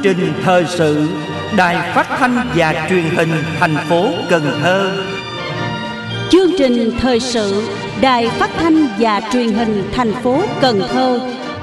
trình thời sự Đài Phát thanh và Truyền hình thành phố Cần Thơ. Chương trình thời sự Đài Phát thanh và Truyền hình thành phố Cần Thơ.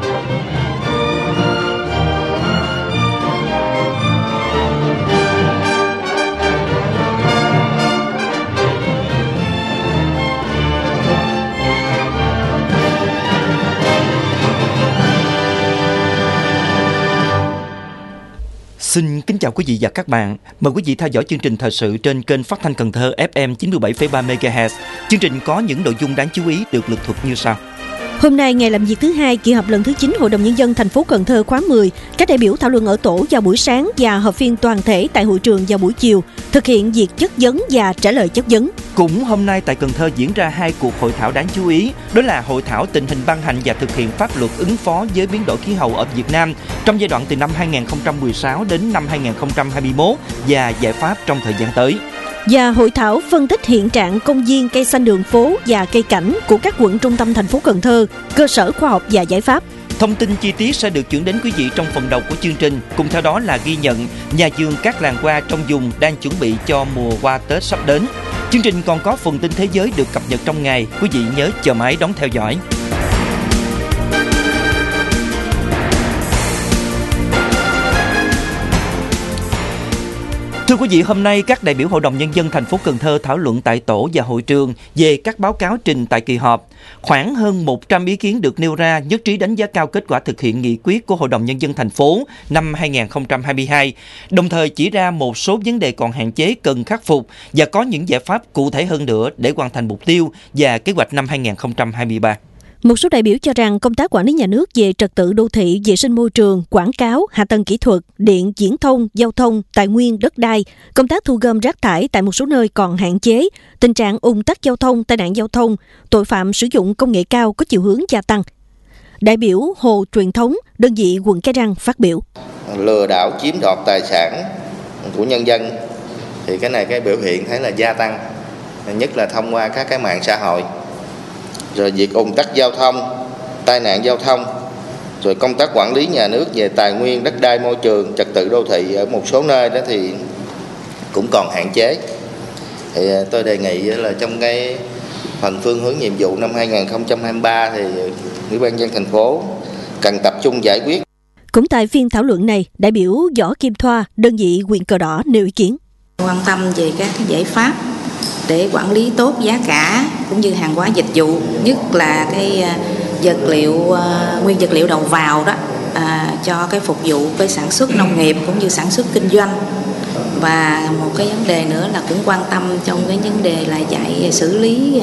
Xin kính chào quý vị và các bạn. Mời quý vị theo dõi chương trình thời sự trên kênh Phát thanh Cần Thơ FM 97,3 MHz. Chương trình có những nội dung đáng chú ý được lược thuật như sau. Hôm nay, ngày làm việc thứ 2 kỳ họp lần thứ 9 Hội đồng Nhân dân thành phố Cần Thơ khóa 10, các đại biểu thảo luận ở tổ vào buổi sáng và họp phiên toàn thể tại hội trường vào buổi chiều, thực hiện việc chất vấn và trả lời chất vấn. Cũng hôm nay tại Cần Thơ diễn ra 2 cuộc hội thảo đáng chú ý, đó là hội thảo tình hình ban hành và thực hiện pháp luật ứng phó với biến đổi khí hậu ở Việt Nam trong giai đoạn từ năm 2016 đến năm 2021 và giải pháp trong thời gian tới. Và hội thảo phân tích hiện trạng công viên, cây xanh đường phố và cây cảnh của các quận trung tâm thành phố Cần Thơ, cơ sở khoa học và giải pháp. Thông tin chi tiết sẽ được chuyển đến quý vị trong phần đầu của chương trình. Cùng theo đó là ghi nhận nhà vườn các làng hoa trong vùng đang chuẩn bị cho mùa hoa Tết sắp đến. Chương trình còn có phần tin thế giới được cập nhật trong ngày. Quý vị nhớ chờ máy đón theo dõi. Thưa quý vị, hôm nay các đại biểu Hội đồng Nhân dân thành phố Cần Thơ thảo luận tại tổ và hội trường về các báo cáo trình tại kỳ họp. Khoảng hơn 100 ý kiến được nêu ra, nhất trí đánh giá cao kết quả thực hiện nghị quyết của Hội đồng Nhân dân thành phố năm 2022, đồng thời chỉ ra một số vấn đề còn hạn chế cần khắc phục và có những giải pháp cụ thể hơn nữa để hoàn thành mục tiêu và kế hoạch năm 2023. Một số đại biểu cho rằng công tác quản lý nhà nước về trật tự đô thị, vệ sinh môi trường, quảng cáo, hạ tầng kỹ thuật, điện, viễn thông, giao thông, tài nguyên, đất đai, công tác thu gom rác thải tại một số nơi còn hạn chế, tình trạng ùn tắc giao thông, tai nạn giao thông, tội phạm sử dụng công nghệ cao có chiều hướng gia tăng. Đại biểu Hồ Truyền Thống, đơn vị quận Cái Răng phát biểu. Lừa đảo chiếm đoạt tài sản của nhân dân thì cái biểu hiện thấy là gia tăng, nhất là thông qua các cái mạng xã hội. Rồi việc ùn tắc giao thông, tai nạn giao thông, rồi công tác quản lý nhà nước về tài nguyên, đất đai, môi trường, trật tự đô thị ở một số nơi đó thì cũng còn hạn chế. Thì tôi đề nghị là trong cái phần phương hướng nhiệm vụ năm 2023 thì Ủy ban nhân dân thành phố cần tập trung giải quyết. Cũng tại phiên thảo luận này, đại biểu Võ Kim Thoa, đơn vị huyện Cờ Đỏ nêu ý kiến. Quan tâm về các cái giải pháp để quản lý tốt giá cả cũng như hàng hóa dịch vụ, nhất là cái nguyên vật liệu đầu vào đó cho cái phục vụ cái sản xuất nông nghiệp cũng như sản xuất kinh doanh. Và một cái vấn đề nữa là cũng quan tâm trong cái vấn đề là dạy xử lý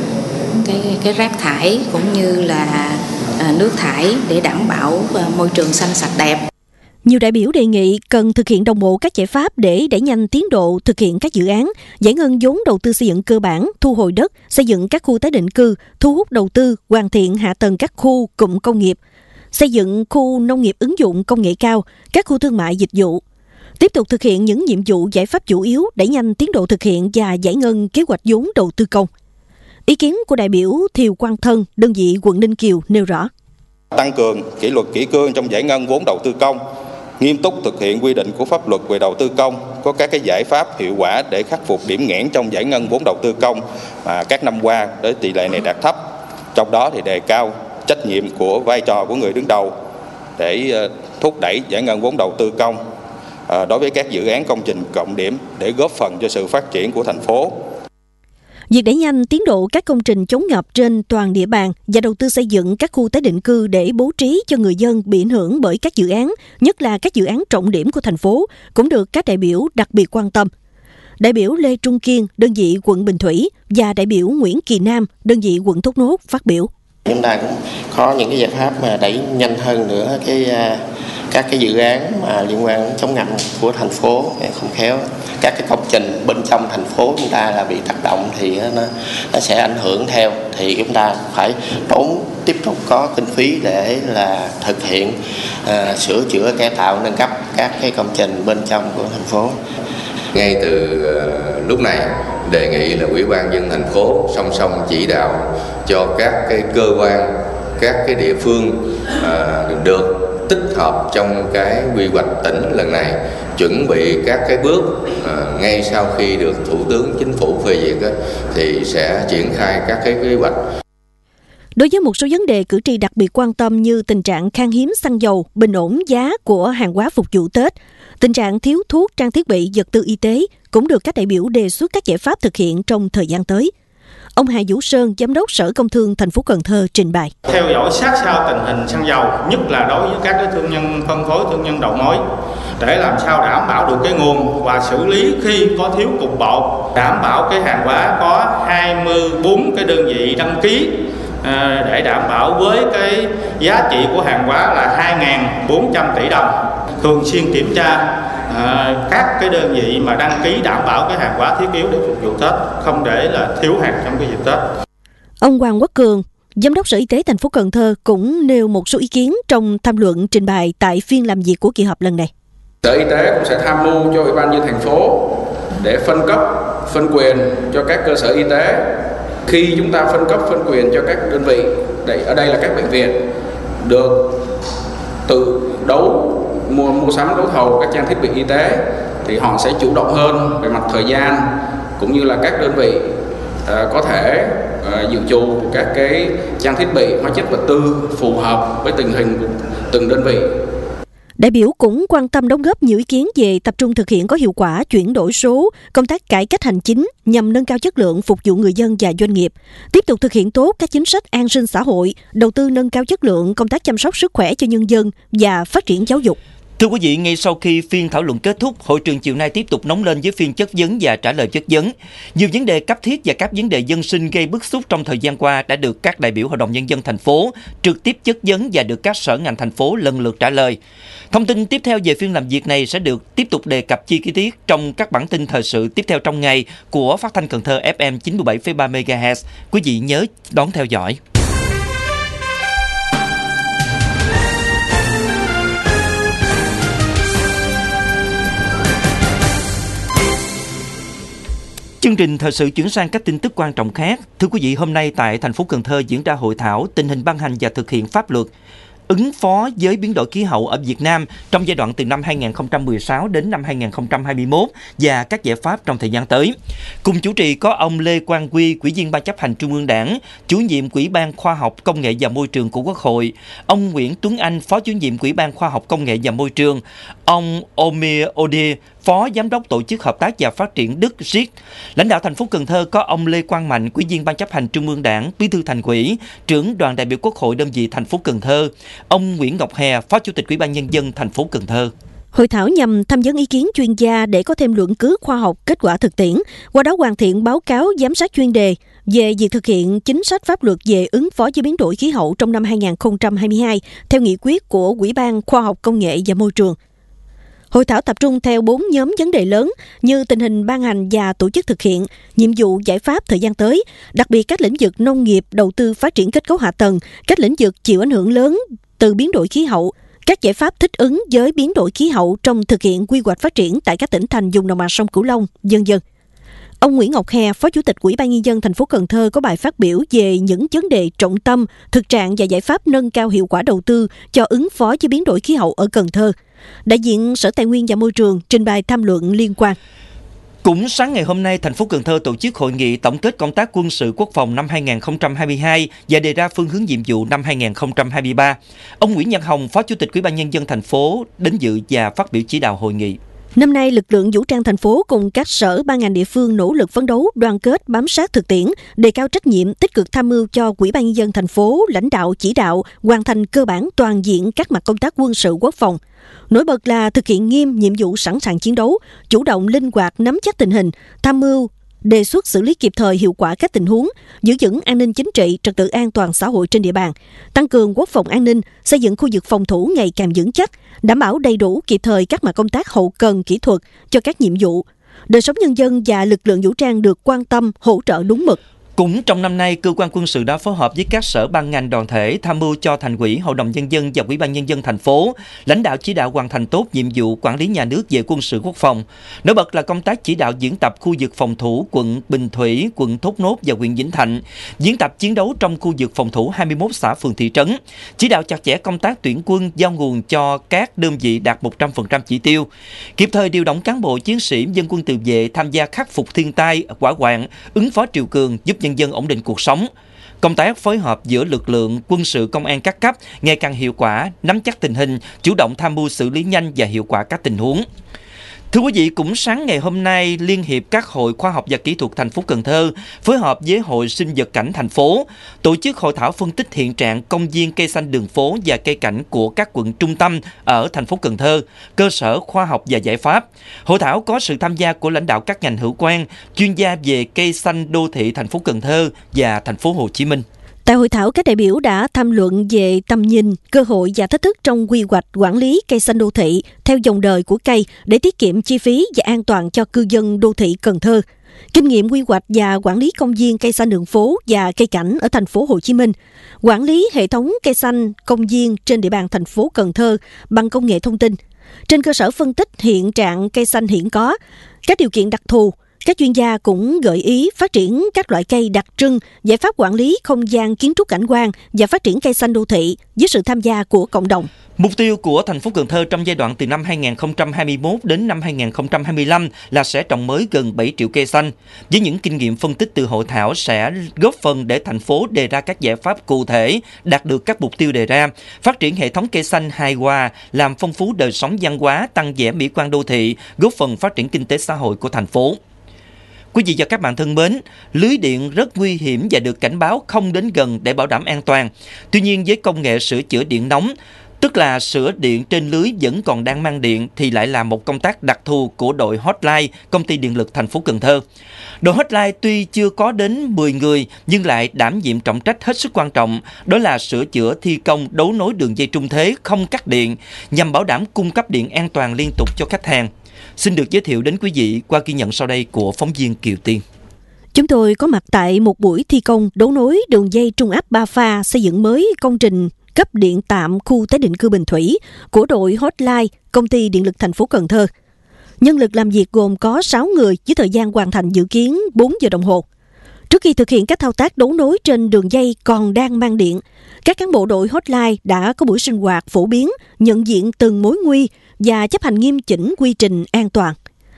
cái rác thải cũng như là nước thải để đảm bảo môi trường xanh sạch đẹp. Nhiều đại biểu đề nghị cần thực hiện đồng bộ các giải pháp để đẩy nhanh tiến độ thực hiện các dự án, giải ngân vốn đầu tư xây dựng cơ bản, thu hồi đất, xây dựng các khu tái định cư, thu hút đầu tư, hoàn thiện hạ tầng các khu cụm công nghiệp, xây dựng khu nông nghiệp ứng dụng công nghệ cao, các khu thương mại dịch vụ. Tiếp tục thực hiện những nhiệm vụ giải pháp chủ yếu, đẩy nhanh tiến độ thực hiện và giải ngân kế hoạch vốn đầu tư công. Ý kiến của đại biểu Thiều Quang Thân, đơn vị quận Ninh Kiều nêu rõ. Tăng cường kỷ luật kỷ cương trong giải ngân vốn đầu tư công, nghiêm túc thực hiện quy định của pháp luật về đầu tư công, có các cái giải pháp hiệu quả để khắc phục điểm nghẽn trong giải ngân vốn đầu tư công mà các năm qua để tỷ lệ này đạt thấp. Trong đó thì đề cao trách nhiệm của vai trò của người đứng đầu để thúc đẩy giải ngân vốn đầu tư công đối với các dự án công trình trọng điểm để góp phần cho sự phát triển của thành phố. Việc đẩy nhanh tiến độ các công trình chống ngập trên toàn địa bàn và đầu tư xây dựng các khu tái định cư để bố trí cho người dân bị ảnh hưởng bởi các dự án, nhất là các dự án trọng điểm của thành phố, cũng được các đại biểu đặc biệt quan tâm. Đại biểu Lê Trung Kiên, đơn vị quận Bình Thủy và đại biểu Nguyễn Kỳ Nam, đơn vị quận Thốt Nốt phát biểu. Chúng ta cũng có những cái giải pháp mà đẩy nhanh hơn nữa các cái dự án mà liên quan đến chống ngập của thành phố, không khéo các cái công trình bên trong thành phố chúng ta là bị tác động thì nó sẽ ảnh hưởng theo, thì chúng ta phải tiếp tục có kinh phí để là thực hiện sửa chữa, cải tạo, nâng cấp các cái công trình bên trong của thành phố. Ngay từ lúc này đề nghị là Ủy ban nhân dân thành phố song song chỉ đạo cho các cái cơ quan, các cái địa phương được tích hợp trong cái quy hoạch tỉnh lần này, chuẩn bị các cái bước ngay sau khi được Thủ tướng Chính phủ phê duyệt thì sẽ triển khai các cái quy hoạch. Đối với một số vấn đề cử tri đặc biệt quan tâm như tình trạng khan hiếm xăng dầu, bình ổn giá của hàng hóa phục vụ Tết, tình trạng thiếu thuốc, trang thiết bị, vật tư y tế cũng được các đại biểu đề xuất các giải pháp thực hiện trong thời gian tới. Ông Hà Vũ Sơn, Giám đốc Sở Công Thương thành phố Cần Thơ trình bày. Theo dõi sát sao tình hình xăng dầu, nhất là đối với các thương nhân phân phối, thương nhân đầu mối, để làm sao đảm bảo được cái nguồn và xử lý khi có thiếu cục bộ, đảm bảo cái hàng hóa có 24 cái đơn vị đăng ký để đảm bảo với cái giá trị của hàng hóa là 2.400 tỷ đồng. Thường xuyên kiểm tra các cái đơn vị mà đăng ký đảm bảo cái hàng hóa thiết yếu để phục vụ Tết, không để là thiếu hàng trong cái dịp Tết. Ông Hoàng Quốc Cường, Giám đốc Sở Y tế thành phố Cần Thơ cũng nêu một số ý kiến trong tham luận trình bày tại phiên làm việc của kỳ họp lần này. Sở Y tế cũng sẽ tham mưu cho Ủy ban nhân dân thành phố để phân cấp, phân quyền cho các cơ sở y tế. Khi chúng ta phân cấp, phân quyền cho các đơn vị, ở đây là các bệnh viện, được tự mua sắm đấu thầu các trang thiết bị y tế, thì họ sẽ chủ động hơn về mặt thời gian, cũng như là các đơn vị có thể dự trù các cái trang thiết bị, hóa chất vật tư phù hợp với tình hình của từng đơn vị. Đại biểu cũng quan tâm đóng góp nhiều ý kiến về tập trung thực hiện có hiệu quả chuyển đổi số, công tác cải cách hành chính nhằm nâng cao chất lượng phục vụ người dân và doanh nghiệp, tiếp tục thực hiện tốt các chính sách an sinh xã hội, đầu tư nâng cao chất lượng công tác chăm sóc sức khỏe cho nhân dân và phát triển giáo dục. Thưa quý vị, ngay sau khi phiên thảo luận kết thúc, hội trường chiều nay tiếp tục nóng lên với phiên chất vấn và trả lời chất vấn. Nhiều vấn đề cấp thiết và các vấn đề dân sinh gây bức xúc trong thời gian qua đã được các đại biểu Hội đồng Nhân dân thành phố trực tiếp chất vấn và được các sở ngành thành phố lần lượt trả lời. Thông tin tiếp theo về phiên làm việc này sẽ được tiếp tục đề cập chi tiết trong các bản tin thời sự tiếp theo trong ngày của Phát thanh Cần Thơ FM 97,3 MHz. Quý vị nhớ đón theo dõi. Chương trình thời sự chuyển sang các tin tức quan trọng khác. Thưa quý vị, hôm nay tại thành phố Cần Thơ diễn ra hội thảo tình hình ban hành và thực hiện pháp luật ứng phó với biến đổi khí hậu ở Việt Nam trong giai đoạn từ năm 2016 đến năm 2021 và các giải pháp trong thời gian tới. Cùng chủ trì có ông Lê Quang Quy, Ủy viên Ban chấp hành Trung ương Đảng, Chủ nhiệm Ủy ban Khoa học Công nghệ và Môi trường của Quốc hội, ông Nguyễn Tuấn Anh, Phó Chủ nhiệm Ủy ban Khoa học Công nghệ và Môi trường, ông Omir Ode, Phó Giám đốc Tổ chức Hợp tác và Phát triển Đức RIC. Lãnh đạo thành phố Cần Thơ có ông Lê Quang Mạnh, Ủy viên Ban chấp hành Trung ương Đảng, Bí thư Thành ủy, trưởng đoàn đại biểu Quốc hội đơn vị thành phố Cần Thơ, ông Nguyễn Ngọc Hè, Phó Chủ tịch Ủy ban Nhân dân thành phố Cần Thơ. Hội thảo nhằm tham vấn ý kiến chuyên gia để có thêm luận cứ khoa học, kết quả thực tiễn, qua đó hoàn thiện báo cáo giám sát chuyên đề về việc thực hiện chính sách pháp luật về ứng phó với biến đổi khí hậu trong năm 2022 theo nghị quyết của Ủy ban Khoa học Công nghệ và Môi trường. Hội thảo tập trung theo 4 nhóm vấn đề lớn như tình hình ban hành và tổ chức thực hiện, nhiệm vụ giải pháp thời gian tới, đặc biệt các lĩnh vực nông nghiệp, đầu tư phát triển kết cấu hạ tầng, các lĩnh vực chịu ảnh hưởng lớn từ biến đổi khí hậu, các giải pháp thích ứng với biến đổi khí hậu trong thực hiện quy hoạch phát triển tại các tỉnh thành vùng đồng bằng sông Cửu Long, v.v. Ông Nguyễn Ngọc Hè, Phó Chủ tịch Ủy ban Nhân dân thành phố Cần Thơ có bài phát biểu về những vấn đề trọng tâm, thực trạng và giải pháp nâng cao hiệu quả đầu tư cho ứng phó với biến đổi khí hậu ở Cần Thơ. Đại diện Sở Tài nguyên và Môi trường trình bày tham luận liên quan. Cũng sáng ngày hôm nay, thành phố Cần Thơ tổ chức hội nghị tổng kết công tác quân sự quốc phòng năm 2022 và đề ra phương hướng nhiệm vụ năm 2023. Ông Nguyễn Văn Hồng, Phó Chủ tịch Ủy ban Nhân dân thành phố đến dự và phát biểu chỉ đạo hội nghị. Năm nay, lực lượng vũ trang thành phố cùng các sở ban ngành địa phương nỗ lực phấn đấu, đoàn kết, bám sát thực tiễn, đề cao trách nhiệm, tích cực tham mưu cho Ủy ban Nhân dân thành phố lãnh đạo chỉ đạo hoàn thành cơ bản toàn diện các mặt công tác quân sự quốc phòng. Nổi bật là thực hiện nghiêm nhiệm vụ sẵn sàng chiến đấu, chủ động linh hoạt nắm chắc tình hình, tham mưu đề xuất xử lý kịp thời hiệu quả các tình huống, giữ vững an ninh chính trị, trật tự an toàn xã hội trên địa bàn, tăng cường quốc phòng an ninh, xây dựng khu vực phòng thủ ngày càng vững chắc, đảm bảo đầy đủ kịp thời các mặt công tác hậu cần kỹ thuật cho các nhiệm vụ. Đời sống nhân dân và lực lượng vũ trang được quan tâm, hỗ trợ đúng mực. Cũng trong năm nay, cơ quan quân sự đã phối hợp với các sở ban ngành đoàn thể tham mưu cho Thành ủy, Hội đồng Nhân dân và Ủy ban Nhân dân thành phố lãnh đạo chỉ đạo hoàn thành tốt nhiệm vụ quản lý nhà nước về quân sự quốc phòng. Nổi bật là công tác chỉ đạo diễn tập khu vực phòng thủ quận Bình Thủy, quận Thốt Nốt và huyện Vĩnh Thạnh, diễn tập chiến đấu trong khu vực phòng thủ 21 xã phường thị trấn, chỉ đạo chặt chẽ công tác tuyển quân giao nguồn cho các đơn vị đạt 100% chỉ tiêu, kịp thời điều động cán bộ chiến sĩ dân quân tự vệ tham gia khắc phục thiên tai, hỏa hoạn, ứng phó triều cường, giúp nhân dân ổn định cuộc sống. Công tác phối hợp giữa lực lượng quân sự công an các cấp ngày càng hiệu quả, nắm chắc tình hình, chủ động tham mưu xử lý nhanh và hiệu quả các tình huống. Thưa quý vị, cũng sáng ngày hôm nay, Liên hiệp các hội khoa học và kỹ thuật thành phố Cần Thơ phối hợp với Hội sinh vật cảnh thành phố tổ chức hội thảo phân tích hiện trạng công viên cây xanh đường phố và cây cảnh của các quận trung tâm ở thành phố Cần Thơ, cơ sở khoa học và giải pháp. Hội thảo có sự tham gia của lãnh đạo các ngành hữu quan, chuyên gia về cây xanh đô thị thành phố Cần Thơ và thành phố Hồ Chí Minh. Tại hội thảo, các đại biểu đã tham luận về tầm nhìn, cơ hội và thách thức trong quy hoạch quản lý cây xanh đô thị theo dòng đời của cây để tiết kiệm chi phí và an toàn cho cư dân đô thị Cần Thơ. Kinh nghiệm quy hoạch và quản lý công viên cây xanh đường phố và cây cảnh ở thành phố Hồ Chí Minh, quản lý hệ thống cây xanh công viên trên địa bàn thành phố Cần Thơ bằng công nghệ thông tin. Trên cơ sở phân tích hiện trạng cây xanh hiện có, các điều kiện đặc thù, các chuyên gia cũng gợi ý phát triển các loại cây đặc trưng, giải pháp quản lý không gian kiến trúc cảnh quan và phát triển cây xanh đô thị với sự tham gia của cộng đồng. Mục tiêu của thành phố Cần Thơ trong giai đoạn từ năm 2021 đến năm 2025 là sẽ trồng mới gần 7 triệu cây xanh. Với những kinh nghiệm phân tích từ hội thảo sẽ góp phần để thành phố đề ra các giải pháp cụ thể, đạt được các mục tiêu đề ra, phát triển hệ thống cây xanh hài hòa, làm phong phú đời sống văn hóa, tăng vẻ mỹ quan đô thị, góp phần phát triển kinh tế xã hội của thành phố. Quý vị và các bạn thân mến, lưới điện rất nguy hiểm và được cảnh báo không đến gần để bảo đảm an toàn. Tuy nhiên với công nghệ sửa chữa điện nóng, tức là sửa điện trên lưới vẫn còn đang mang điện, thì lại là một công tác đặc thù của đội hotline Công ty Điện lực thành phố Cần Thơ. Đội hotline tuy chưa có đến 10 người nhưng lại đảm nhiệm trọng trách hết sức quan trọng, đó là sửa chữa thi công đấu nối đường dây trung thế không cắt điện nhằm bảo đảm cung cấp điện an toàn liên tục cho khách hàng. Xin được giới thiệu đến quý vị qua ghi nhận sau đây của phóng viên Kiều Tiên. Chúng tôi có mặt tại một buổi thi công đấu nối đường dây trung áp 3 pha xây dựng mới công trình cấp điện tạm khu tái định cư Bình Thủy của đội hotline Công ty Điện lực thành phố Cần Thơ. Nhân lực làm việc gồm có 6 người với thời gian hoàn thành dự kiến 4 giờ đồng hồ. Trước khi thực hiện các thao tác đấu nối trên đường dây còn đang mang điện, các cán bộ đội hotline đã có buổi sinh hoạt phổ biến, nhận diện từng mối nguy và chấp hành nghiêm chỉnh quy trình an toàn.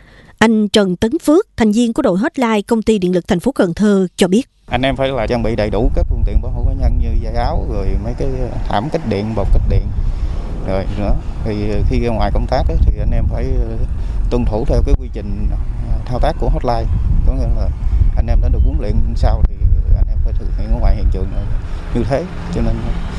Anh Trần Tấn Phước, thành viên của đội hotline Công ty Điện lực thành phố Cần Thơ cho biết. Anh em phải là trang bị đầy đủ các phương tiện bảo hộ cá nhân như dây áo, rồi mấy cái thảm cách điện, bọc cách điện. Rồi nữa thì khi ra ngoài công tác thì anh em phải tuân thủ theo cái quy trình thao tác của hotline. Có nghĩa là anh em đã được huấn luyện sau thì anh em phải thực hiện ở ngoài hiện trường như thế. Cho nên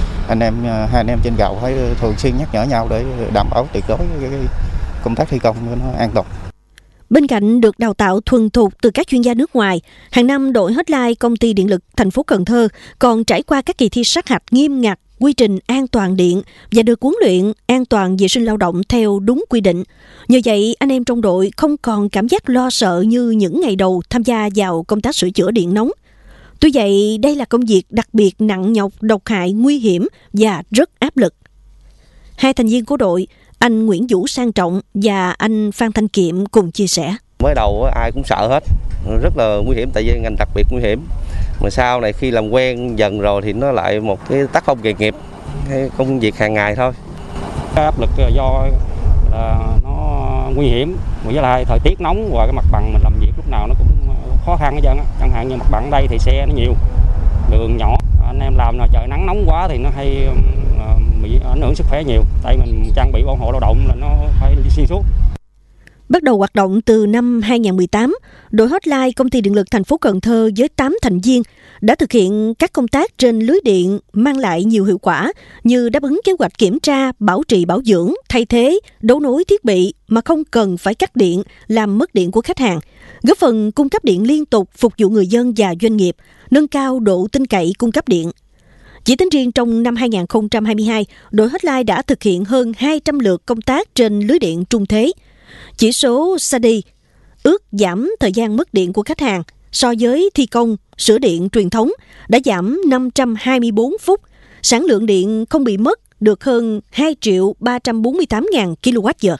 hai anh em trên gầu phải thường xuyên nhắc nhở nhau để đảm bảo tuyệt đối cái công tác thi công cho nó an toàn. Bên cạnh được đào tạo thuần thục từ các chuyên gia nước ngoài, hàng năm đội hotline Công ty Điện lực thành phố Cần Thơ còn trải qua các kỳ thi sát hạch nghiêm ngặt quy trình an toàn điện và được huấn luyện an toàn vệ sinh lao động theo đúng quy định. Nhờ vậy, anh em trong đội không còn cảm giác lo sợ như những ngày đầu tham gia vào công tác sửa chữa điện nóng. Tuy vậy, đây là công việc đặc biệt nặng nhọc, độc hại, nguy hiểm và rất áp lực. Hai thành viên của đội, anh Nguyễn Vũ Sang Trọng và anh Phan Thanh Kiệm cùng chia sẻ. Mới đầu ai cũng sợ hết, rất là nguy hiểm tại vì ngành đặc biệt nguy hiểm. Mà sau này khi làm quen dần rồi thì nó lại một cái tác phong nghề nghiệp, cái công việc hàng ngày thôi. Áp lực do là nó nguy hiểm, với lại thời tiết nóng và cái mặt bằng mình làm việc lúc nào nó cũng khó khăn hết trơn á. Chẳng hạn như mặt bằng ở đây thì xe nó nhiều, đường nhỏ, anh em làm là trời nắng nóng quá thì nó hay bị ảnh hưởng sức khỏe nhiều. Tại mình trang bị bảo hộ lao động là nó phải xuyên suốt. Bắt đầu hoạt động từ năm 2018, đội hotline Công ty Điện lực thành phố Cần Thơ với 8 thành viên đã thực hiện các công tác trên lưới điện mang lại nhiều hiệu quả như đáp ứng kế hoạch kiểm tra, bảo trì bảo dưỡng, thay thế, đấu nối thiết bị mà không cần phải cắt điện, làm mất điện của khách hàng, góp phần cung cấp điện liên tục phục vụ người dân và doanh nghiệp, nâng cao độ tin cậy cung cấp điện. Chỉ tính riêng trong năm 2022, đội hotline đã thực hiện hơn 200 lượt công tác trên lưới điện trung thế. Chỉ số SADI ước giảm thời gian mất điện của khách hàng so với thi công sửa điện truyền thống đã giảm 524 phút, sản lượng điện không bị mất được hơn 2.348.000 kWh.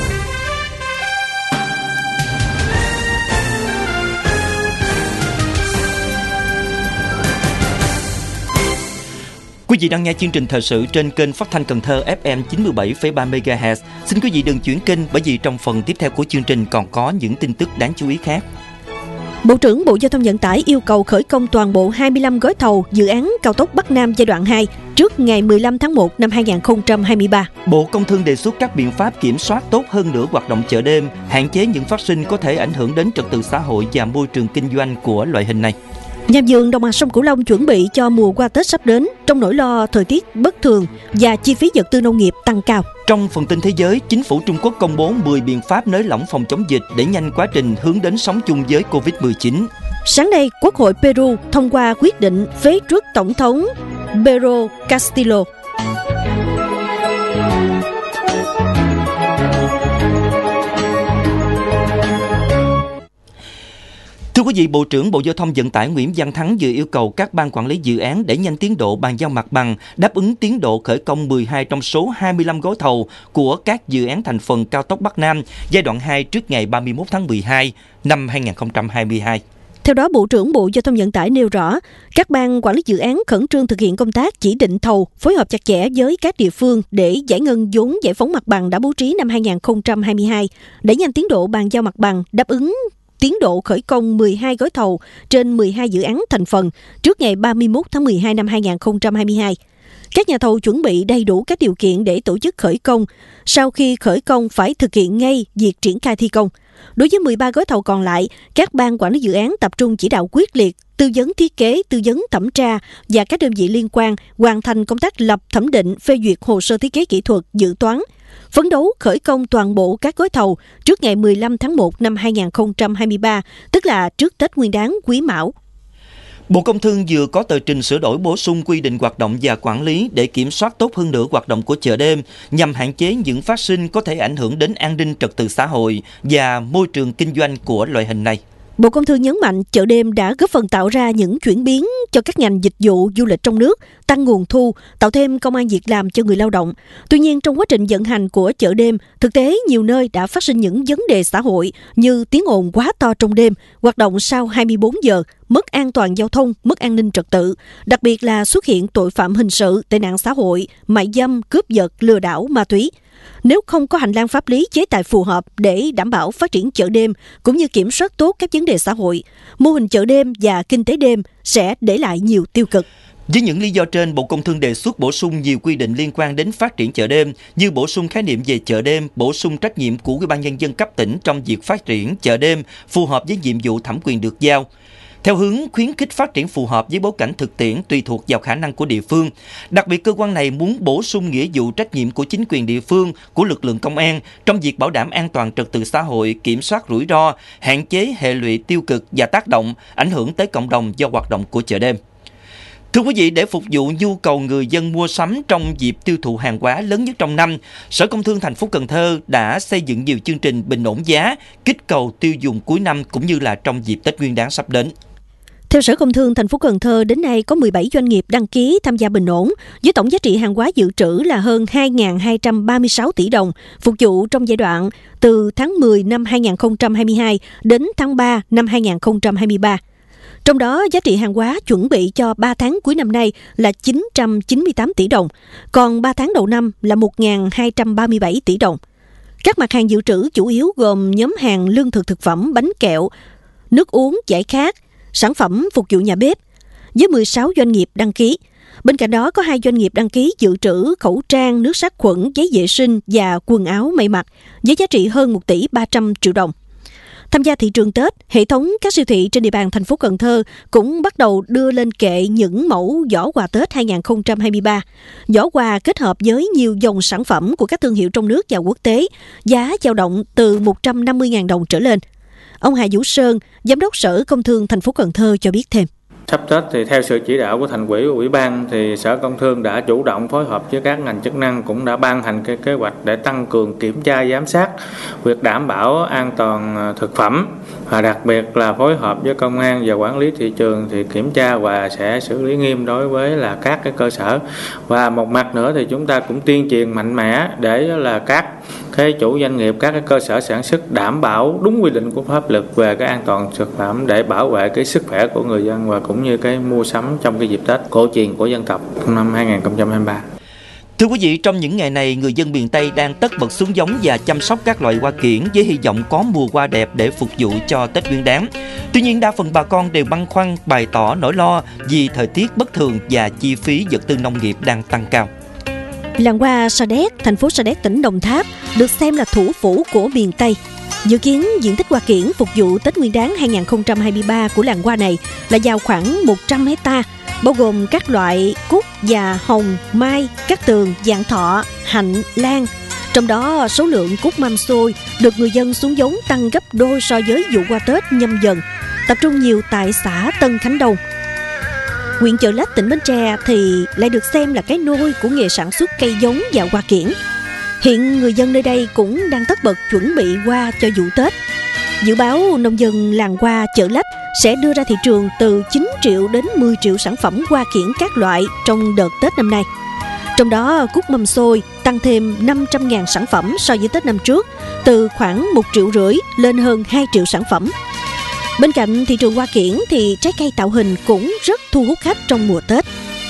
Quý vị đang nghe chương trình thời sự trên kênh phát thanh Cần Thơ FM 97,3 MHz. Xin quý vị đừng chuyển kênh bởi vì trong phần tiếp theo của chương trình còn có những tin tức đáng chú ý khác. Bộ trưởng Bộ Giao thông Vận tải yêu cầu khởi công toàn bộ 25 gói thầu dự án cao tốc Bắc Nam giai đoạn 2 trước ngày 15 tháng 1 năm 2023. Bộ Công Thương đề xuất các biện pháp kiểm soát tốt hơn nữa hoạt động chợ đêm, hạn chế những phát sinh có thể ảnh hưởng đến trật tự xã hội và môi trường kinh doanh của loại hình này. Nhà vườn đồng bằng sông Cửu Long chuẩn bị cho mùa qua Tết sắp đến trong nỗi lo thời tiết bất thường và chi phí vật tư nông nghiệp tăng cao. Trong phần tin thế giới, chính phủ Trung Quốc công bố 10 biện pháp nới lỏng phòng chống dịch để nhanh quá trình hướng đến sống chung với Covid-19. Sáng nay, Quốc hội Peru thông qua quyết định phế truất Tổng thống Pedro Castillo. Thưa quý vị, Bộ trưởng Bộ Giao thông Vận tải Nguyễn Văn Thắng vừa yêu cầu các ban quản lý dự án đẩy nhanh tiến độ bàn giao mặt bằng, đáp ứng tiến độ khởi công 12 trong số 25 gói thầu của các dự án thành phần cao tốc Bắc Nam giai đoạn 2 trước ngày 31 tháng 12 năm 2022. Theo đó, Bộ trưởng Bộ Giao thông Vận tải nêu rõ, các ban quản lý dự án khẩn trương thực hiện công tác chỉ định thầu, phối hợp chặt chẽ với các địa phương để giải ngân vốn giải phóng mặt bằng đã bố trí năm 2022, đẩy nhanh tiến độ bàn giao mặt bằng, đáp ứng tiến độ khởi công 12 gói thầu trên 12 dự án thành phần trước ngày 31 tháng 12 năm 2022. Các nhà thầu chuẩn bị đầy đủ các điều kiện để tổ chức khởi công. Sau khi khởi công phải thực hiện ngay việc triển khai thi công. Đối với 13 gói thầu còn lại, các ban quản lý dự án tập trung chỉ đạo quyết liệt, tư vấn thiết kế, tư vấn thẩm tra và các đơn vị liên quan hoàn thành công tác lập thẩm định, phê duyệt hồ sơ thiết kế kỹ thuật, dự toán, phấn đấu khởi công toàn bộ các gói thầu trước ngày 15 tháng 1 năm 2023, tức là trước Tết Nguyên đán Quý Mão. Bộ Công Thương vừa có tờ trình sửa đổi bổ sung quy định hoạt động và quản lý để kiểm soát tốt hơn nữa hoạt động của chợ đêm nhằm hạn chế những phát sinh có thể ảnh hưởng đến an ninh trật tự xã hội và môi trường kinh doanh của loại hình này. Bộ Công Thương nhấn mạnh chợ đêm đã góp phần tạo ra những chuyển biến cho các ngành dịch vụ du lịch trong nước, tăng nguồn thu, tạo thêm công ăn việc làm cho người lao động. Tuy nhiên, trong quá trình vận hành của chợ đêm, thực tế nhiều nơi đã phát sinh những vấn đề xã hội như tiếng ồn quá to trong đêm, hoạt động sau 24 giờ, mất an toàn giao thông, mất an ninh trật tự, đặc biệt là xuất hiện tội phạm hình sự, tệ nạn xã hội, mại dâm, cướp giật, lừa đảo, ma túy. Nếu không có hành lang pháp lý chế tài phù hợp để đảm bảo phát triển chợ đêm cũng như kiểm soát tốt các vấn đề xã hội, mô hình chợ đêm và kinh tế đêm sẽ để lại nhiều tiêu cực. Với những lý do trên, Bộ Công Thương đề xuất bổ sung nhiều quy định liên quan đến phát triển chợ đêm như bổ sung khái niệm về chợ đêm, bổ sung trách nhiệm của Ủy ban Nhân dân cấp tỉnh trong việc phát triển chợ đêm phù hợp với nhiệm vụ thẩm quyền được giao. Theo hướng khuyến khích phát triển phù hợp với bối cảnh thực tiễn tùy thuộc vào khả năng của địa phương. Đặc biệt, cơ quan này muốn bổ sung nghĩa vụ trách nhiệm của chính quyền địa phương, của lực lượng công an trong việc bảo đảm an toàn trật tự xã hội, kiểm soát rủi ro, hạn chế hệ lụy tiêu cực và tác động, ảnh hưởng tới cộng đồng do hoạt động của chợ đêm. Thưa quý vị, để phục vụ nhu cầu người dân mua sắm trong dịp tiêu thụ hàng hóa lớn nhất trong năm, Sở Công Thương thành phố Cần Thơ đã xây dựng nhiều chương trình bình ổn giá, kích cầu tiêu dùng cuối năm cũng như là trong dịp Tết Nguyên đán sắp đến. Theo Sở Công Thương thành phố Cần Thơ, đến nay có 17 doanh nghiệp đăng ký tham gia bình ổn, với tổng giá trị hàng hóa dự trữ là hơn 2.236 tỷ đồng, phục vụ trong giai đoạn từ tháng 10 năm 2022 đến tháng 3 năm 2023. Trong đó, giá trị hàng hóa chuẩn bị cho 3 tháng cuối năm nay là 998 tỷ đồng, còn 3 tháng đầu năm là 1.237 tỷ đồng. Các mặt hàng dự trữ chủ yếu gồm nhóm hàng lương thực thực phẩm, bánh kẹo, nước uống, giải khát, sản phẩm phục vụ nhà bếp, với 16 doanh nghiệp đăng ký. Bên cạnh đó có 2 doanh nghiệp đăng ký dự trữ khẩu trang, nước sát khuẩn, giấy vệ sinh và quần áo may mặc, với giá trị hơn 1 tỷ 300 triệu đồng. Tham gia thị trường Tết, hệ thống các siêu thị trên địa bàn thành phố Cần Thơ cũng bắt đầu đưa lên kệ những mẫu giỏ quà Tết 2023. Giỏ quà kết hợp với nhiều dòng sản phẩm của các thương hiệu trong nước và quốc tế, giá dao động từ 150.000 đồng trở lên. Ông Hà Vũ Sơn, Giám đốc Sở Công Thương thành phố Cần Thơ cho biết thêm. Sắp Tết thì theo sự chỉ đạo của Thành ủy và Ủy ban thì Sở Công Thương đã chủ động phối hợp với các ngành chức năng, cũng đã ban hành cái kế hoạch để tăng cường kiểm tra giám sát việc đảm bảo an toàn thực phẩm, và đặc biệt là phối hợp với công an và quản lý thị trường thì kiểm tra và sẽ xử lý nghiêm đối với là các cái cơ sở. Và một mặt nữa thì chúng ta cũng tuyên truyền mạnh mẽ để là các cái chủ doanh nghiệp, các cái cơ sở sản xuất đảm bảo đúng quy định của pháp luật về cái an toàn thực phẩm để bảo vệ cái sức khỏe của người dân và cũng như cái mua sắm trong cái dịp Tết cổ truyền của dân tộc năm 2023. Thưa quý vị, trong những ngày này, người dân miền Tây đang tất bật xuống giống và chăm sóc các loại hoa kiển với hy vọng có mùa hoa đẹp để phục vụ cho Tết Nguyên Đán. Tuy nhiên, đa phần bà con đều băn khoăn bày tỏ nỗi lo vì thời tiết bất thường và chi phí vật tư nông nghiệp đang tăng cao. Làng hoa Sa Đéc, thành phố Sa Đéc, tỉnh Đồng Tháp được xem là thủ phủ của miền Tây. Dự kiến diện tích hoa kiển phục vụ Tết Nguyên Đán 2023 của làng hoa này là vào khoảng 100 hecta, bao gồm các loại cúc, già, hồng, mai, cát tường, vạn thọ, hạnh, lan. Trong đó, số lượng cúc mâm xôi được người dân xuống giống tăng gấp đôi so với vụ hoa Tết Nhâm Dần, tập trung nhiều tại xã Tân Khánh Đông. Huyện Chợ Lách, tỉnh Bến Tre thì lại được xem là cái nôi của nghề sản xuất cây giống và hoa kiển. Hiện người dân nơi đây cũng đang tất bật chuẩn bị hoa cho vụ Tết. Dự báo nông dân làng hoa Chợ Lách sẽ đưa ra thị trường từ 9 triệu đến 10 triệu sản phẩm hoa kiển các loại trong đợt Tết năm nay. Trong đó, cúc mâm xôi tăng thêm 500.000 sản phẩm so với Tết năm trước, từ khoảng 1,5 triệu lên hơn 2 triệu sản phẩm. Bên cạnh thị trường hoa kiển thì trái cây tạo hình cũng rất thu hút khách trong mùa Tết.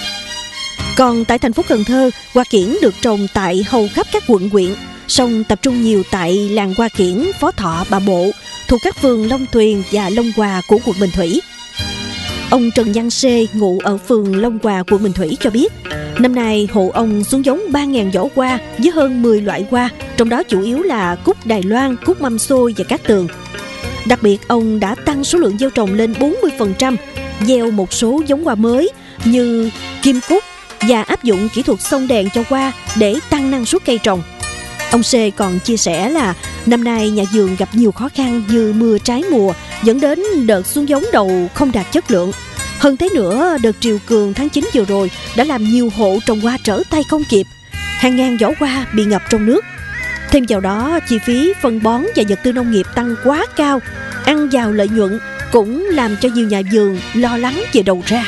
Còn tại thành phố Cần Thơ, hoa kiển được trồng tại hầu khắp các quận huyện, song tập trung nhiều tại làng hoa kiển Phó Thọ, Bà Bộ, thuộc các phường Long Tuyền và Long Hòa của quận Bình Thủy. Ông Trần Văn Sê, ngụ ở phường Long Hòa, quận Bình Thủy cho biết, năm nay hộ ông xuống giống 3.000 giỏ hoa với hơn 10 loại hoa, trong đó chủ yếu là cúc Đài Loan, cúc mâm xôi và cát tường. Đặc biệt, ông đã tăng số lượng gieo trồng lên 40%, gieo một số giống hoa mới như kim cúc và áp dụng kỹ thuật xông đèn cho hoa để tăng năng suất cây trồng. Ông C còn chia sẻ là năm nay nhà vườn gặp nhiều khó khăn như mưa trái mùa dẫn đến đợt xuống giống đầu không đạt chất lượng. Hơn thế nữa, đợt triều cường tháng 9 vừa rồi đã làm nhiều hộ trồng hoa trở tay không kịp. Hàng ngàn giỏ hoa bị ngập trong nước. Thêm vào đó, chi phí phân bón và vật tư nông nghiệp tăng quá cao, ăn vào lợi nhuận cũng làm cho nhiều nhà vườn lo lắng về đầu ra.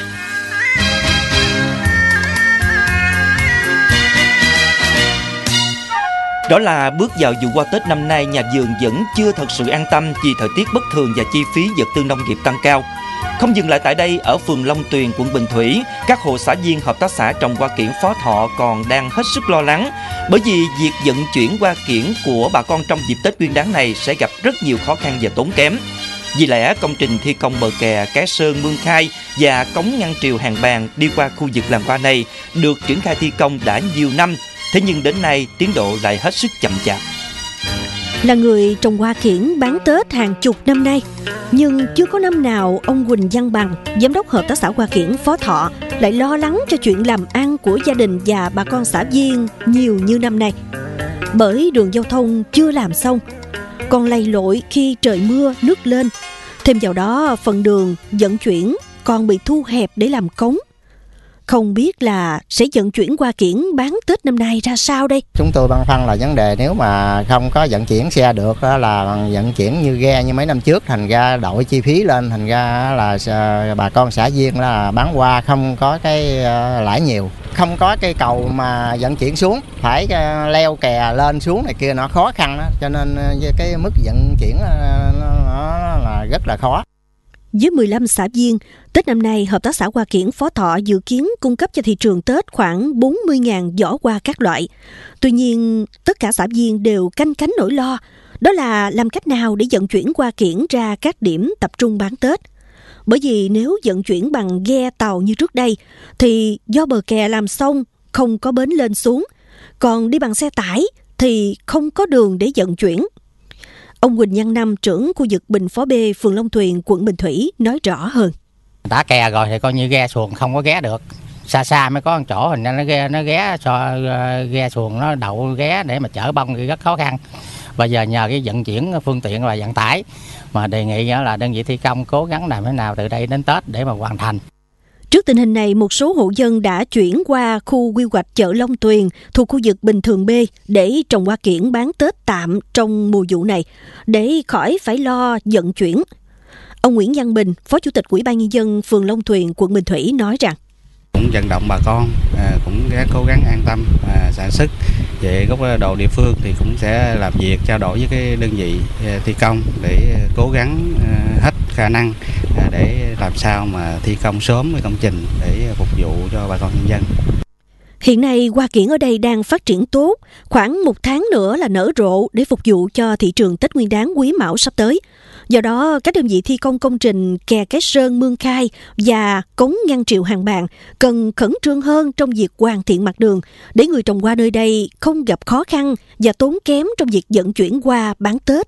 Đó là bước vào vụ hoa Tết năm nay, nhà vườn vẫn chưa thật sự an tâm vì thời tiết bất thường và chi phí vật tư nông nghiệp tăng cao. Không dừng lại tại đây, ở phường Long Tuyền, quận Bình Thủy, các hộ xã viên hợp tác xã trồng hoa kiển Phó Thọ còn đang hết sức lo lắng, bởi vì việc vận chuyển hoa kiển của bà con trong dịp Tết Nguyên Đán này sẽ gặp rất nhiều khó khăn và tốn kém. Vì lẽ công trình thi công bờ kè Cái Sơn, Mương Khai và cống ngăn triều Hàng Bàng đi qua khu vực làng hoa này được triển khai thi công đã nhiều năm, thế nhưng đến nay tiến độ lại hết sức chậm chạp. Là người trồng hoa kiển bán Tết hàng chục năm nay, nhưng chưa có năm nào ông Huỳnh Văn Bằng, giám đốc hợp tác xã hoa kiển Phó Thọ, lại lo lắng cho chuyện làm ăn của gia đình và bà con xã viên nhiều như năm nay. Bởi đường giao thông chưa làm xong, còn lầy lội khi trời mưa nước lên. Thêm vào đó, phần đường vận chuyển còn bị thu hẹp để làm cống. Không biết là sẽ vận chuyển hoa kiển bán Tết năm nay ra sao đây? Chúng tôi băn khoăn là vấn đề nếu mà không có vận chuyển xe được là vận chuyển như ghe như mấy năm trước, thành ra đội chi phí lên, thành ra là bà con xã viên là bán hoa không có cái lãi nhiều. Không có cây cầu mà vận chuyển xuống, phải leo kè lên xuống này kia nó khó khăn đó, cho nên cái mức vận chuyển nó là rất là khó. Với 15 xã viên, Tết năm nay, hợp tác xã hoa kiển Phó Thọ dự kiến cung cấp cho thị trường Tết khoảng 40.000 giỏ hoa các loại. Tuy nhiên, tất cả xã viên đều canh cánh nỗi lo, đó là làm cách nào để vận chuyển hoa kiển ra các điểm tập trung bán Tết. Bởi vì nếu vận chuyển bằng ghe tàu như trước đây, thì do bờ kè làm xong, không có bến lên xuống. Còn đi bằng xe tải thì không có đường để vận chuyển. Ông Huỳnh Văn Năm, trưởng khu vực Bình Phó B, phường Long Tuyền, quận Bình Thủy nói rõ hơn. Đã kè rồi thì coi như ghe xuồng không có ghé được. Xa xa mới có một chỗ, hình ra nó ghé cho ghe xuồng nó đậu ghé để mà chở bông thì rất khó khăn. Bây giờ nhờ cái vận chuyển phương tiện là vận tải, mà đề nghị là đơn vị thi công cố gắng làm thế nào từ đây đến Tết để mà hoàn thành. Trước tình hình này, một số hộ dân đã chuyển qua khu quy hoạch chợ Long Tuyền thuộc khu vực Bình Thường B để trồng hoa kiển bán Tết tạm trong mùa vụ này, để khỏi phải lo vận chuyển. Ông Nguyễn Văn Bình, Phó Chủ tịch Ủy ban Nhân dân phường Long Tuyền, quận Bình Thủy nói rằng cũng vận động bà con cũng cố gắng an tâm sản xuất. Về góc độ địa phương thì cũng sẽ làm việc trao đổi với cái đơn vị thi công để cố gắng hết khả năng để làm sao mà thi công sớm cái công trình để phục vụ cho bà con nhân dân. Hiện nay hoa kiển ở đây đang phát triển tốt, khoảng 1 tháng nữa là nở rộ để phục vụ cho thị trường Tết Nguyên đán Quý Mão sắp tới. Do đó, các đơn vị thi công công trình kè Cái Sơn Mương Khai và cống ngăn triều Hàng Bàng cần khẩn trương hơn trong việc hoàn thiện mặt đường để người trồng hoa nơi đây không gặp khó khăn và tốn kém trong việc vận chuyển hoa bán Tết.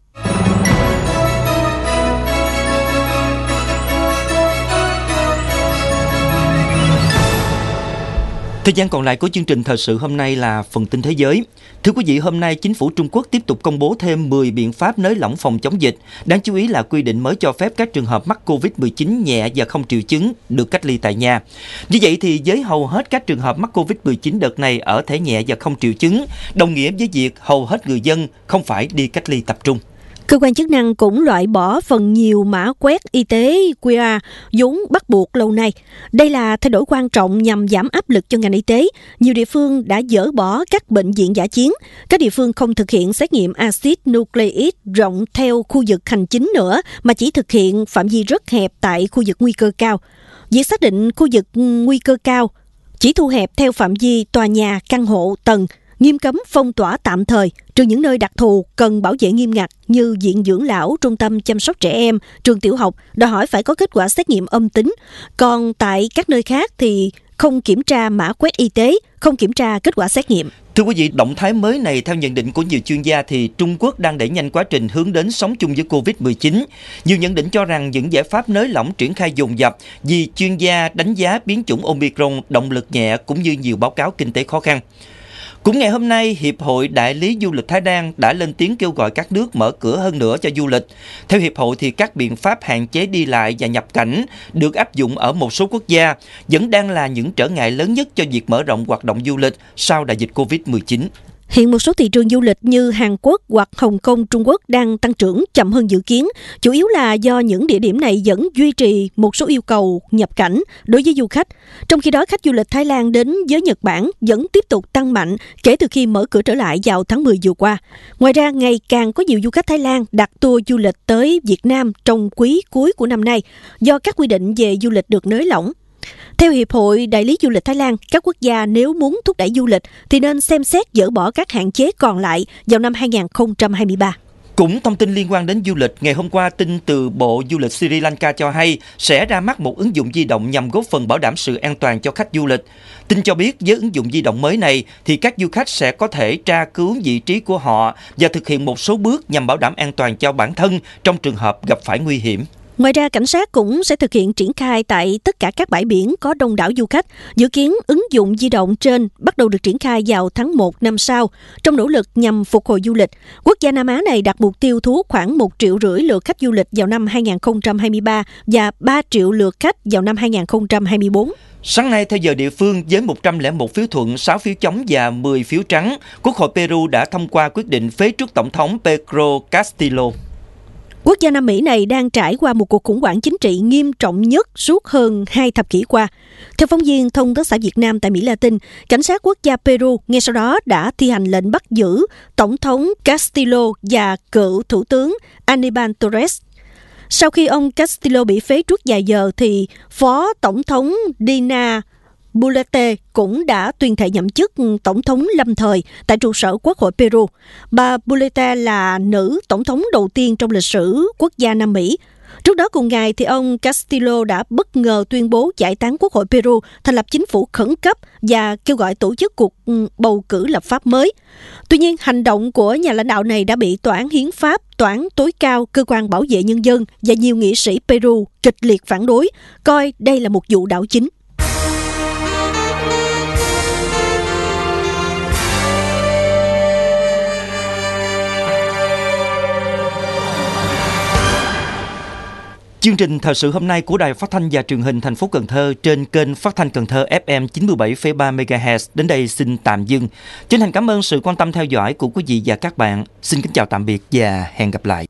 Thời gian còn lại của chương trình thời sự hôm nay là phần tin thế giới. Thưa quý vị, hôm nay chính phủ Trung Quốc tiếp tục công bố thêm 10 biện pháp nới lỏng phòng chống dịch. Đáng chú ý là quy định mới cho phép các trường hợp mắc Covid-19 nhẹ và không triệu chứng được cách ly tại nhà. Như vậy thì với hầu hết các trường hợp mắc Covid-19 đợt này ở thể nhẹ và không triệu chứng, đồng nghĩa với việc hầu hết người dân không phải đi cách ly tập trung. Cơ quan chức năng cũng loại bỏ phần nhiều mã quét y tế QR vốn bắt buộc lâu nay. Đây là thay đổi quan trọng nhằm giảm áp lực cho ngành y tế. Nhiều địa phương đã dỡ bỏ các bệnh viện dã chiến. Các địa phương không thực hiện xét nghiệm axit nucleic rộng theo khu vực hành chính nữa, mà chỉ thực hiện phạm vi rất hẹp tại khu vực nguy cơ cao. Việc xác định khu vực nguy cơ cao chỉ thu hẹp theo phạm vi tòa nhà, căn hộ, tầng, nghiêm cấm phong tỏa tạm thời, trừ những nơi đặc thù cần bảo vệ nghiêm ngặt như viện dưỡng lão, trung tâm chăm sóc trẻ em, trường tiểu học, đòi hỏi phải có kết quả xét nghiệm âm tính. Còn tại các nơi khác thì không kiểm tra mã quét y tế, không kiểm tra kết quả xét nghiệm. Thưa quý vị, động thái mới này theo nhận định của nhiều chuyên gia thì Trung Quốc đang đẩy nhanh quá trình hướng đến sống chung với Covid-19. Nhiều nhận định cho rằng những giải pháp nới lỏng triển khai dồn dập vì chuyên gia đánh giá biến chủng Omicron động lực nhẹ cũng như nhiều báo cáo kinh tế khó khăn. Cũng ngày hôm nay, Hiệp hội Đại lý Du lịch Thái Lan đã lên tiếng kêu gọi các nước mở cửa hơn nữa cho du lịch. Theo Hiệp hội thì các biện pháp hạn chế đi lại và nhập cảnh được áp dụng ở một số quốc gia vẫn đang là những trở ngại lớn nhất cho việc mở rộng hoạt động du lịch sau đại dịch Covid-19. Hiện một số thị trường du lịch như Hàn Quốc hoặc Hồng Kông, Trung Quốc đang tăng trưởng chậm hơn dự kiến, chủ yếu là do những địa điểm này vẫn duy trì một số yêu cầu nhập cảnh đối với du khách. Trong khi đó, khách du lịch Thái Lan đến với Nhật Bản vẫn tiếp tục tăng mạnh kể từ khi mở cửa trở lại vào tháng 10 vừa qua. Ngoài ra, ngày càng có nhiều du khách Thái Lan đặt tour du lịch tới Việt Nam trong quý cuối của năm nay do các quy định về du lịch được nới lỏng. Theo Hiệp hội Đại lý Du lịch Thái Lan, các quốc gia nếu muốn thúc đẩy du lịch thì nên xem xét dỡ bỏ các hạn chế còn lại vào năm 2023. Cũng thông tin liên quan đến du lịch, ngày hôm qua tin từ Bộ Du lịch Sri Lanka cho hay sẽ ra mắt một ứng dụng di động nhằm góp phần bảo đảm sự an toàn cho khách du lịch. Tin cho biết với ứng dụng di động mới này thì các du khách sẽ có thể tra cứu vị trí của họ và thực hiện một số bước nhằm bảo đảm an toàn cho bản thân trong trường hợp gặp phải nguy hiểm. Ngoài ra, cảnh sát cũng sẽ thực hiện triển khai tại tất cả các bãi biển có đông đảo du khách. Dự kiến ứng dụng di động trên bắt đầu được triển khai vào tháng 1 năm sau. Trong nỗ lực nhằm phục hồi du lịch, quốc gia Nam Á này đặt mục tiêu thu hút khoảng 1,5 triệu lượt khách du lịch vào năm 2023 và 3 triệu lượt khách vào năm 2024. Sáng nay, theo giờ địa phương, với 101 phiếu thuận, 6 phiếu chống và 10 phiếu trắng, Quốc hội Peru đã thông qua quyết định phế truất Tổng thống Pedro Castillo. Quốc gia Nam Mỹ này đang trải qua một cuộc khủng hoảng chính trị nghiêm trọng nhất suốt hơn 2 thập kỷ qua. Theo phóng viên Thông tấn xã Việt Nam tại Mỹ Latin, cảnh sát quốc gia Peru ngay sau đó đã thi hành lệnh bắt giữ Tổng thống Castillo và cựu Thủ tướng Aníbal Torres. Sau khi ông Castillo bị phế truất vài giờ thì Phó Tổng thống Dina Boluarte cũng đã tuyên thệ nhậm chức tổng thống lâm thời tại trụ sở Quốc hội Peru. Bà Boluarte là nữ tổng thống đầu tiên trong lịch sử quốc gia Nam Mỹ. Trước đó cùng ngày thì ông Castillo đã bất ngờ tuyên bố giải tán Quốc hội Peru, thành lập chính phủ khẩn cấp và kêu gọi tổ chức cuộc bầu cử lập pháp mới. Tuy nhiên, hành động của nhà lãnh đạo này đã bị Tòa án Hiến pháp, Tòa án tối cao, Cơ quan Bảo vệ Nhân dân và nhiều nghị sĩ Peru kịch liệt phản đối, coi đây là một vụ đảo chính. Chương trình thời sự hôm nay của Đài Phát thanh và Truyền hình thành phố Cần Thơ trên kênh Phát thanh Cần Thơ FM 97,3 MHz đến đây xin tạm dừng. Chân thành cảm ơn sự quan tâm theo dõi của quý vị và các bạn. Xin kính chào tạm biệt và hẹn gặp lại.